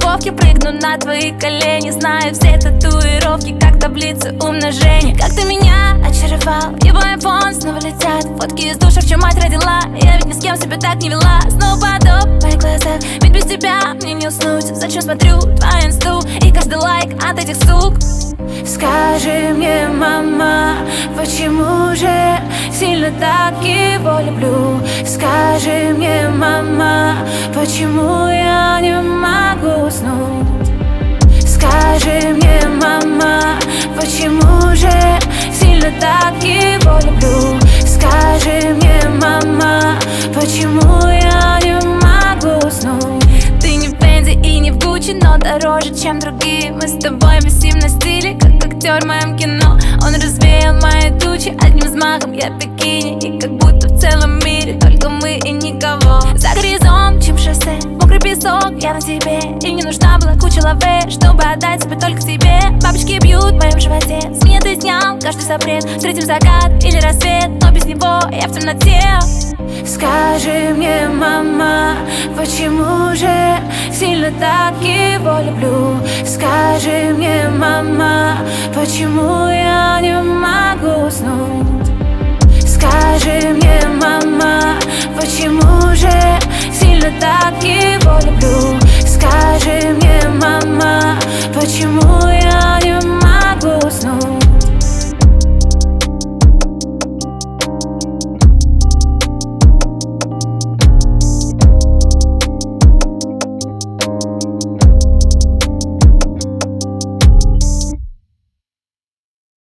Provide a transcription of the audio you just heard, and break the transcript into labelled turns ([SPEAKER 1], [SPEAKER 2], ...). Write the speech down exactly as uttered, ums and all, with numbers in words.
[SPEAKER 1] парковке прыгну на твои колени, знаю все татуировки, как таблицы умножения. Как ты меня очаровал, его айфон снова летят фотки из душа, в чем мать родила. Я ведь ни с кем себя так не вела. Снова потоп в моих глазах, ведь без тебя мне не уснуть. Зачем смотрю твою инсту и каждый лайк от этих сук? Скажи мне, мама, почему же сильно так его люблю? Скажи мне, мама, почему я не могу уснуть? Скажи мне, мама, почему же сильно так его люблю? Скажи мне, мама, почему я не могу уснуть? Ты не в Фенди и не в Гуччи, но дороже, чем другие. Мы с тобой висим на стиле, как актер в моем кино. Он развеял мои тучи одним взмахом, я в бикини. И как будто в целом мире только мы и никого. За горизонтом шоссе, мокрый песок, я на тебе. И не нужна была куча лаве, чтобы отдать себя только тебе. Бабочки бьют в моем животе, с меня ты снял каждый запрет. Встретим закат или рассвет, но без него я в темноте. Скажи мне, мама, почему же сильно так его люблю? Скажи мне, мама, почему я не могу уснуть?